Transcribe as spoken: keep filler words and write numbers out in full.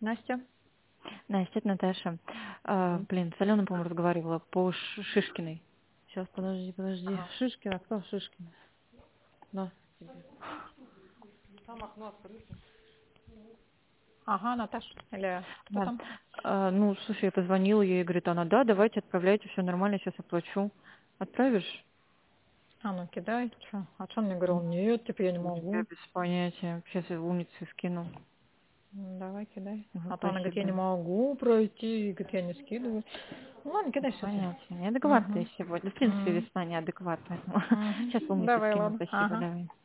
Настя? Настя, это Наташа. А, Мгм. блин, с Аленой, по-моему, разговаривала по Ш- Шишкиной. Сейчас, подожди, подожди. Ага. Шишкина, кто Шишкина? На тебе. Там окно открыто. Ага, Наташа. Или кто Да. там? А, ну, слушай, я позвонила ей, говорит, она, да, давайте, отправляйте, все нормально, сейчас оплачу. Отправишь? А, ну кидай. Чё? А что он мне говорил? М, Нет, типа я не Я могу. без понятия. Сейчас я умницы скину. М, Давай, кидай. Ага, А то она говорит, я не спасибо. могу пройти. Говорит, я не скидываю. Ну ладно, кидай Без сейчас. понятия. Неадекватная Угу. сегодня. В принципе, Угу. весна неадекватная. Сейчас Угу. умницы Давай, скину. ладно. Спасибо, Ага. давай.